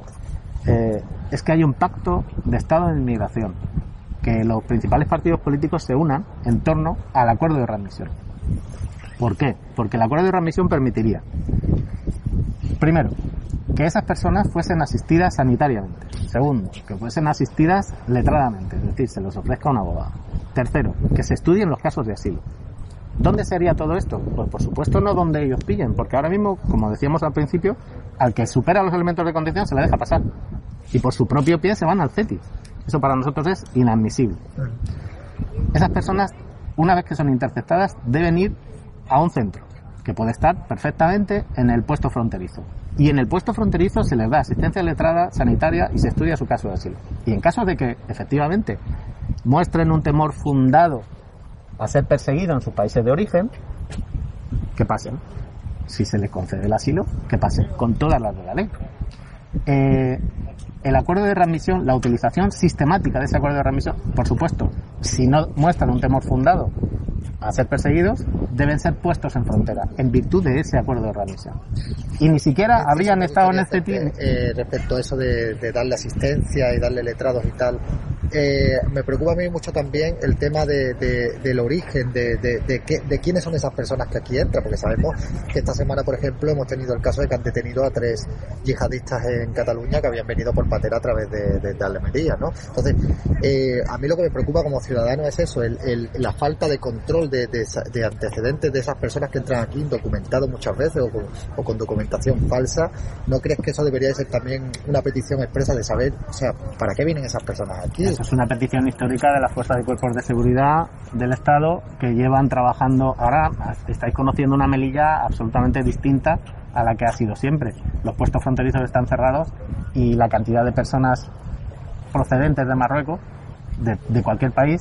es que hay un pacto de Estado de inmigración, que los principales partidos políticos se unan en torno al acuerdo de readmisión. ¿Por qué? Porque el acuerdo de readmisión permitiría, primero, que esas personas fuesen asistidas sanitariamente. Segundo, que fuesen asistidas letradamente, es decir, se les ofrezca un abogado. Tercero, que se estudien los casos de asilo. ¿Dónde sería todo esto? Pues por supuesto no donde ellos pillen, porque ahora mismo, como decíamos al principio, al que supera los elementos de condición se le deja pasar. Y por su propio pie se van al CETI. Eso para nosotros es inadmisible. Esas personas, una vez que son interceptadas, deben ir a un centro, que puede estar perfectamente en el puesto fronterizo. Y en el puesto fronterizo se les da asistencia letrada, sanitaria, y se estudia su caso de asilo. Y en caso de que, efectivamente, muestren un temor fundado a ser perseguido en sus países de origen, que pasen. Si se les concede el asilo, que pasen, con todas las de la ley. El acuerdo de readmisión, la utilización sistemática de ese acuerdo de readmisión, por supuesto, si no muestran un temor fundado a ser perseguidos, deben ser puestos en frontera, en virtud de ese acuerdo de readmisión. Y ni siquiera habrían estado en este tiempo. Respecto a eso de darle asistencia y darle letrados y tal, me preocupa a mí mucho también el tema del origen, de quiénes son esas personas que aquí entran, porque sabemos que esta semana, por ejemplo, hemos tenido el caso de que han detenido a 3 yihadistas en Cataluña que habían venido por patera a través de Almería, ¿no? Entonces, a mí lo que me preocupa como ciudadano es eso, la falta de control de antecedentes de esas personas que entran aquí indocumentados muchas veces o con documentación falsa. ¿No crees que eso debería ser también una petición expresa de saber, o sea, para qué vienen esas personas aquí? Eso es una petición histórica de las fuerzas y cuerpos de seguridad del Estado que llevan trabajando. Ahora estáis conociendo una Melilla absolutamente distinta a la que ha sido siempre. Los puestos fronterizos están cerrados y la cantidad de personas procedentes de Marruecos, de cualquier país,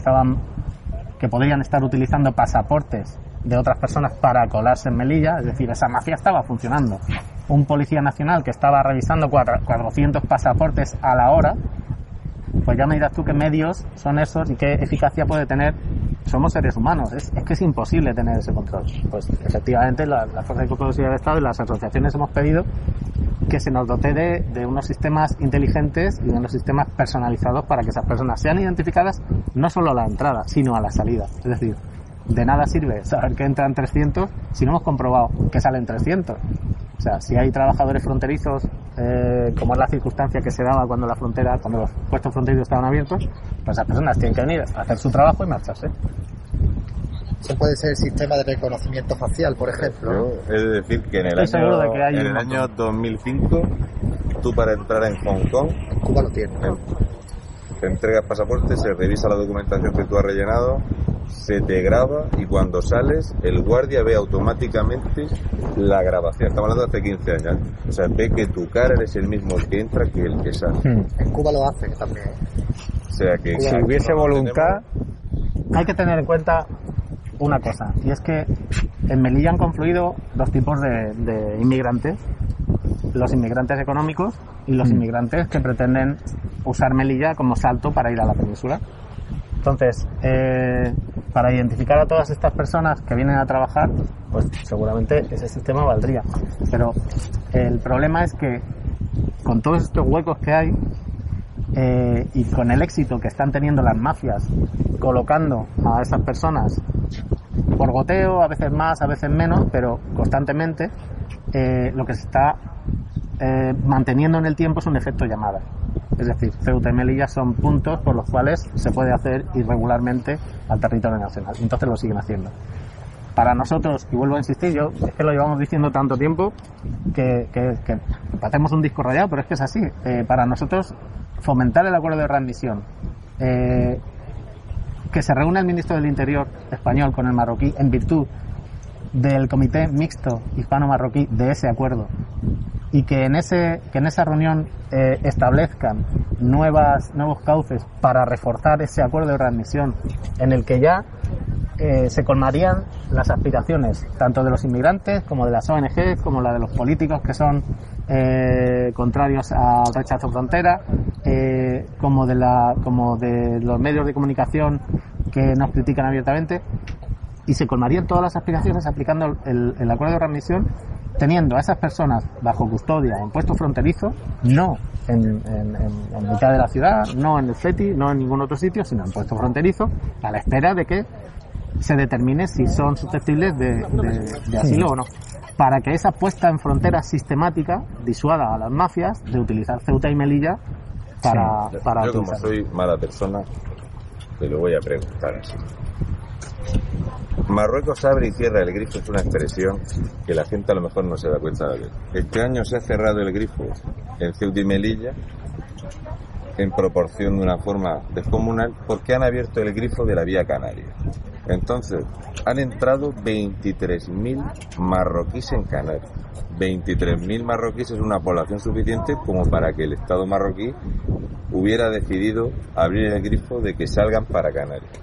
que podrían estar utilizando pasaportes de otras personas para colarse en Melilla, es decir, esa mafia estaba funcionando. Un policía nacional que estaba revisando 400 pasaportes a la hora, pues ya me dirás tú qué medios son esos y qué eficacia puede tener. Somos seres humanos, es que es imposible tener ese control. Pues efectivamente la Fuerza de Cuerpo de Seguridad del Estado y las asociaciones hemos pedido que se nos dote de unos sistemas inteligentes y de unos sistemas personalizados para que esas personas sean identificadas no solo a la entrada, sino a la salida. Es decir, de nada sirve saber que entran 300 si no hemos comprobado que salen 300. O sea, si hay trabajadores fronterizos, como es la circunstancia que se daba cuando los puestos fronterizos estaban abiertos, pues esas personas tienen que venir a hacer su trabajo y marcharse. Eso puede ser el sistema de reconocimiento facial, por ejemplo. Yo he de decir que en el año 2005, tú para entrar en Hong Kong, en Cuba lo tienes, ¿no? Te entregas pasaporte, se revisa la documentación que tú has rellenado, se te graba y cuando sales el guardia ve automáticamente la grabación. Estamos hablando de hace 15 años. O sea, ve que tu cara eres el mismo el que entra que el que sale. En Cuba lo hacen también. O sea que si hubiese voluntad, hay que tener en cuenta una cosa, y es que en Melilla han confluido dos tipos de inmigrantes: los inmigrantes económicos y los inmigrantes que pretenden usar Melilla como salto para ir a la península. Entonces, para identificar a todas estas personas que vienen a trabajar, pues seguramente ese sistema valdría. Pero el problema es que con todos estos huecos que hay y con el éxito que están teniendo las mafias colocando a esas personas por goteo, a veces más, a veces menos, pero constantemente, lo que se está manteniendo en el tiempo es un efecto llamada. Es decir, Ceuta y Melilla son puntos por los cuales se puede hacer irregularmente al territorio nacional. Entonces lo siguen haciendo. Para nosotros, y vuelvo a insistir, es que lo llevamos diciendo tanto tiempo que hacemos un disco rayado, pero es que es así. Para nosotros, fomentar el acuerdo de readmisión, que se reúna el ministro del Interior español con el marroquí en virtud del comité mixto hispano-marroquí de ese acuerdo, y que en esa reunión establezcan nuevos cauces para reforzar ese acuerdo de readmisión, en el que ya se colmarían las aspiraciones tanto de los inmigrantes como de las ONG, como la de los políticos que son contrarios al rechazo frontera, como de los medios de comunicación que nos critican abiertamente, y se colmarían todas las aspiraciones aplicando el acuerdo de readmisión, teniendo a esas personas bajo custodia en puesto fronterizo, no en mitad de la ciudad, no en el CETI, no en ningún otro sitio, sino en puesto fronterizo, a la espera de que se determine si son susceptibles de asilo o no, para que esa puesta en frontera sistemática disuada a las mafias de utilizar Ceuta y Melilla para yo, como utilizar. soy mala persona, te lo voy a preguntar así. Marruecos abre y cierra el grifo es una expresión que la gente a lo mejor no se da cuenta de ver. Este año se ha cerrado el grifo en Ceuta y Melilla en proporción de una forma descomunal porque han abierto el grifo de la vía Canaria. Entonces, han entrado 23.000 marroquíes en Canarias. 23.000 marroquíes es una población suficiente como para que el Estado marroquí hubiera decidido abrir el grifo de que salgan para Canarias.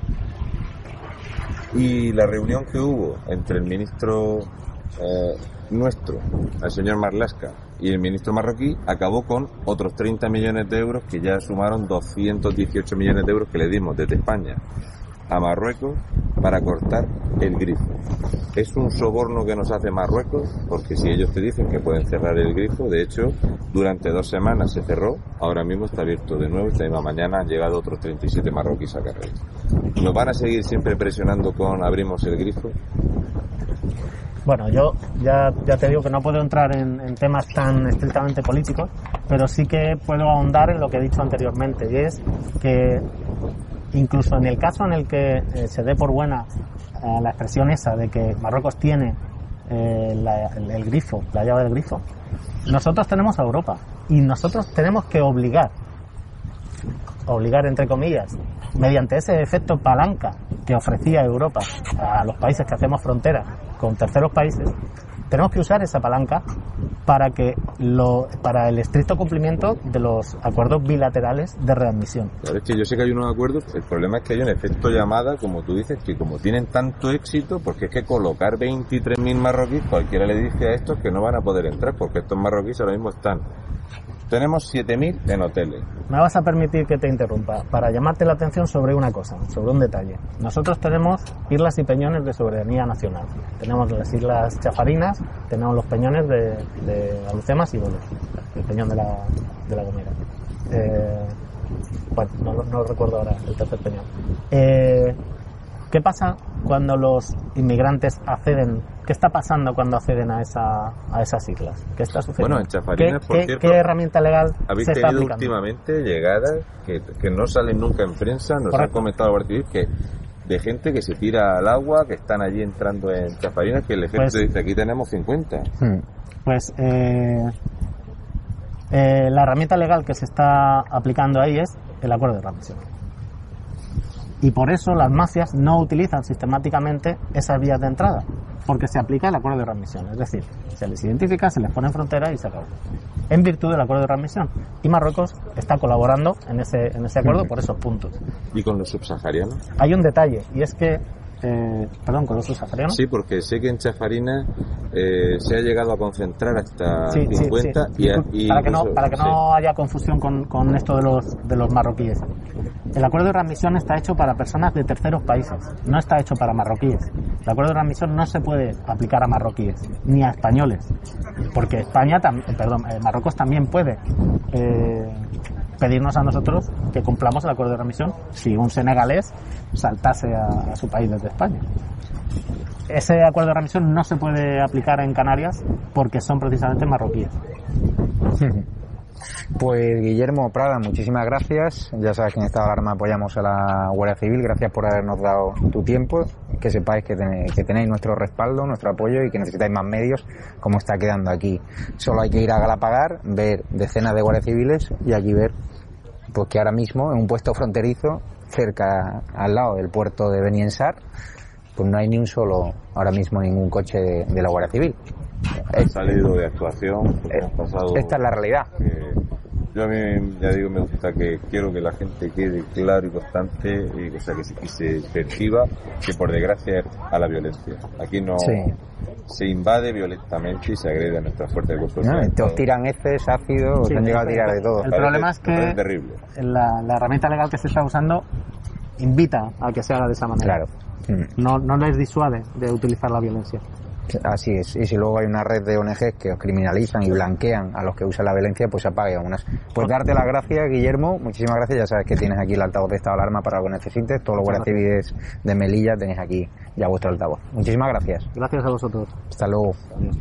Y la reunión que hubo entre el ministro nuestro, el señor Marlaska, y el ministro marroquí acabó con otros 30 millones de euros que ya sumaron 218 millones de euros que le dimos desde España a Marruecos para cortar el grifo. Es un soborno que nos hace Marruecos, porque si ellos te dicen que pueden cerrar el grifo, de hecho, durante 2 semanas se cerró, ahora mismo está abierto de nuevo, esta misma mañana han llegado otros 37 marroquíes a Canarias. ¿Nos van a seguir siempre presionando con abrimos el grifo? Bueno, yo ya te digo que no puedo entrar en temas tan estrictamente políticos, pero sí que puedo ahondar en lo que he dicho anteriormente, y es que incluso en el caso en el que se dé por buena la expresión esa de que Marruecos tiene el grifo, la llave del grifo, nosotros tenemos a Europa y nosotros tenemos que obligar entre comillas, mediante ese efecto palanca que ofrecía Europa a los países que hacemos frontera con terceros países, tenemos que usar esa palanca para el estricto cumplimiento de los acuerdos bilaterales de readmisión. Claro, es que yo sé que hay unos acuerdos, el problema es que hay un efecto llamada, como tú dices, que como tienen tanto éxito, porque es que colocar 23.000 marroquíes, cualquiera le dice a estos que no van a poder entrar, porque estos marroquíes ahora mismo tenemos 7.000 en hoteles. Me vas a permitir que te interrumpa para llamarte la atención sobre una cosa, sobre un detalle. Nosotros tenemos islas y peñones de soberanía nacional. Tenemos las islas Chafarinas, tenemos los peñones de Alhucemas y Bolos, el peñón de la Gomera. Bueno, no recuerdo ahora el tercer peñón. ¿Qué pasa cuando los inmigrantes acceden? ¿Qué está pasando cuando acceden a esas islas? ¿Qué está sucediendo? Bueno, en Chafarinas, por cierto, ¿qué herramienta legal habéis se está tenido aplicando? últimamente llegadas que no salen nunca en prensa, nos han comentado la Guardia Civil que de gente que se tira al agua, que están allí entrando en Chafarinas, que el ejército dice aquí tenemos 50. Pues la herramienta legal que se está aplicando ahí es el acuerdo de readmisión. Y por eso las mafias no utilizan sistemáticamente esas vías de entrada, porque se aplica el acuerdo de readmisión. Es decir, se les identifica, se les pone en frontera y se acaba. En virtud del acuerdo de readmisión. Y Marruecos está colaborando en ese acuerdo por esos puntos. ¿Y con los subsaharianos? Hay un detalle, y es que con los subsaharianos. Sí, porque sé que en Chafarinas se ha llegado a concentrar hasta 50 sí. Y para que no haya confusión con esto de los marroquíes. El acuerdo de readmisión está hecho para personas de terceros países, no está hecho para marroquíes. El acuerdo de readmisión no se puede aplicar a marroquíes ni a españoles, porque Marruecos también puede pedirnos a nosotros que cumplamos el acuerdo de readmisión si un senegalés saltase a su país desde España. Ese acuerdo de readmisión no se puede aplicar en Canarias porque son precisamente marroquíes. Pues Guillermo Prada, muchísimas gracias. Ya sabes que en Estado de Alarma apoyamos a la Guardia Civil. Gracias por habernos dado tu tiempo. Que sepáis que tenéis nuestro respaldo, nuestro apoyo y que necesitáis más medios, como está quedando aquí. Solo hay que ir a Galapagar, ver decenas de guardias civiles y allí ver pues que ahora mismo en un puesto fronterizo cerca al lado del puerto de Beniensar pues no hay ni un solo ahora mismo ningún coche de la Guardia Civil. Han salido de actuación, han pasado. Esta es la realidad. Yo a mí, ya digo, me gusta que quiero que la gente quede claro y constante, y se perciba que por desgracia es a la violencia. Aquí no se invade violentamente y se agrede a nuestras fuerzas de cuerpo. Os tiran heces, ácido, os han llegado a tirar de todo. El problema es que es terrible. La herramienta legal que se está usando invita a que se haga de esa manera. Claro. No les disuade de utilizar la violencia. Así es, y si luego hay una red de ONGs que os criminalizan y blanquean a los que usan la violencia, pues se apague aún más. Pues darte las gracias, Guillermo, muchísimas gracias, ya sabes que tienes aquí el altavoz de estado de alarma para lo que necesites, todos los guardias civiles de Melilla tenéis aquí ya vuestro altavoz. Muchísimas gracias. Gracias a vosotros. Hasta luego. Adiós.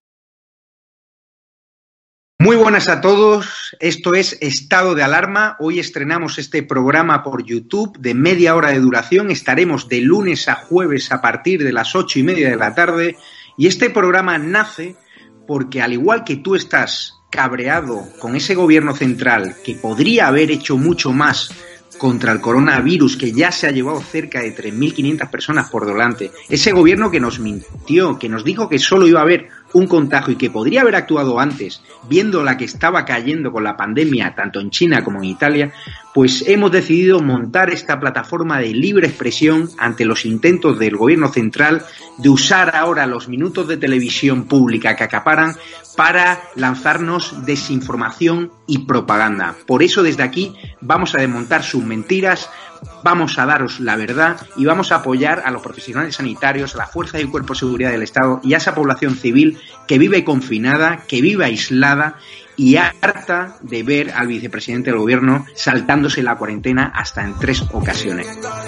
Muy buenas a todos, esto es Estado de Alarma, hoy estrenamos este programa por YouTube de media hora de duración, estaremos de lunes a jueves a partir de las 8:30 de la tarde y este programa nace porque al igual que tú estás cabreado con ese gobierno central que podría haber hecho mucho más contra el coronavirus, que ya se ha llevado cerca de 3.500 personas por delante, ese gobierno que nos mintió, que nos dijo que solo iba a haber un contagio y que podría haber actuado antes, viendo la que estaba cayendo con la pandemia tanto en China como en Italia, pues hemos decidido montar esta plataforma de libre expresión ante los intentos del gobierno central de usar ahora los minutos de televisión pública que acaparan para lanzarnos desinformación y propaganda. Por eso desde aquí vamos a desmontar sus mentiras, vamos a daros la verdad y vamos a apoyar a los profesionales sanitarios, a la fuerza y el cuerpo de seguridad del Estado y a esa población civil que vive confinada, que vive aislada y harta de ver al vicepresidente del gobierno saltándose la cuarentena hasta en 3 ocasiones.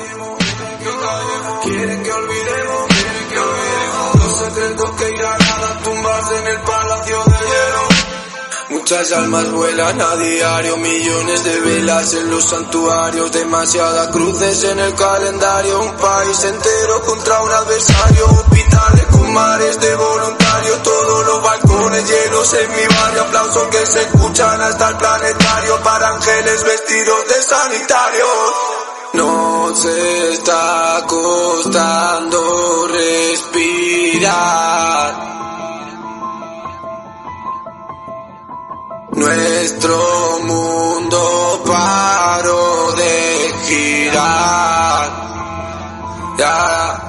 Quieren que olvidemos los secretos que irán a tumbarse en el palacio de hielo. Muchas almas vuelan a diario, millones de velas en los santuarios, demasiadas cruces en el calendario, un país entero contra un adversario, hospitales con mares de voluntarios, todos los balcones llenos en mi barrio, aplausos que se escuchan hasta el planetario, para ángeles vestidos de sanitarios. Nos está costando respirar. Nuestro mundo paró de girar. Ya.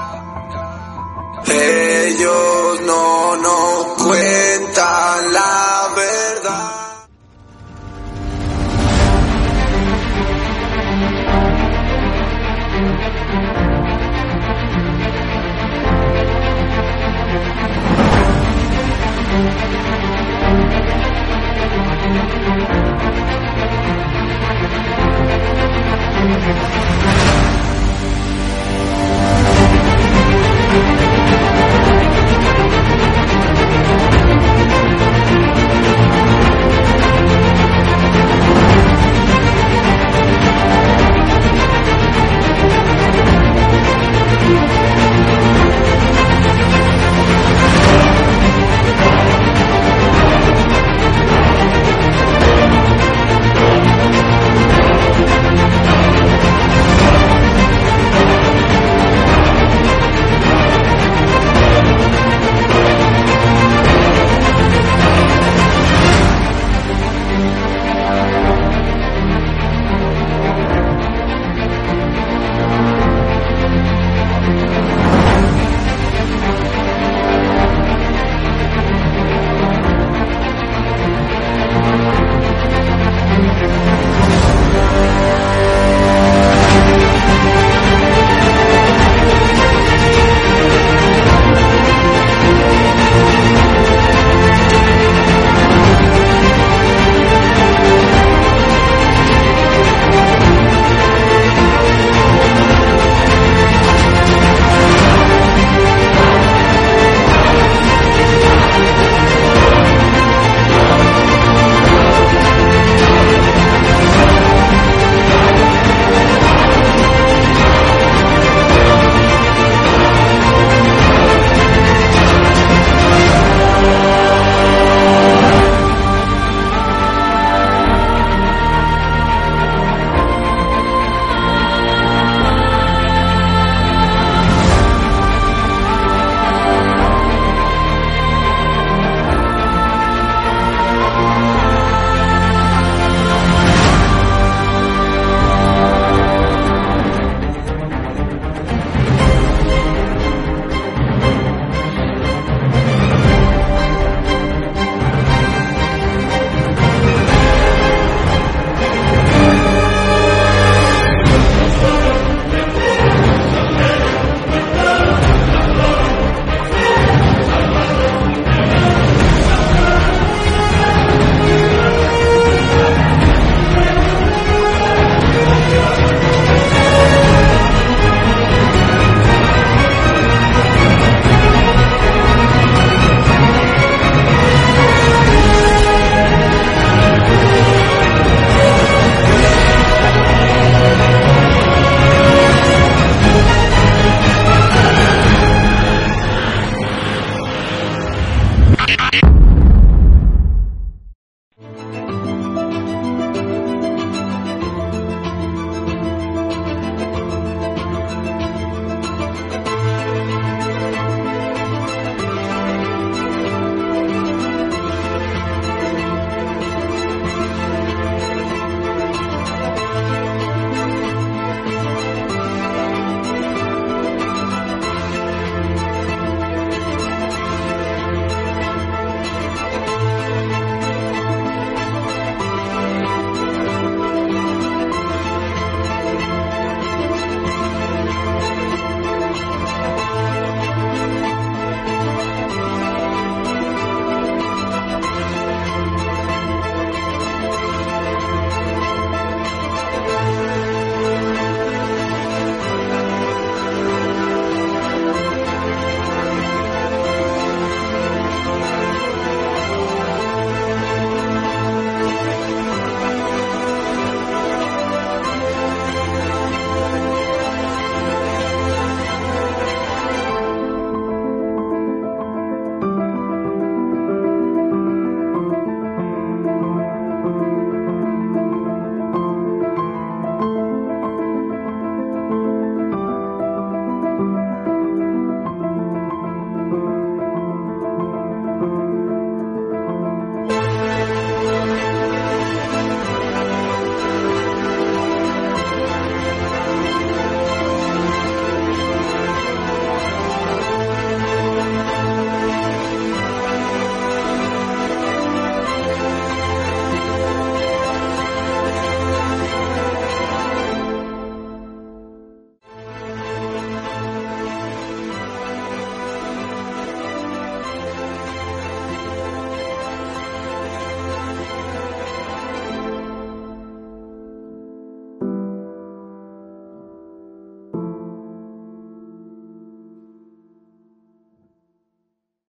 Ellos no nos cuentan la verdad.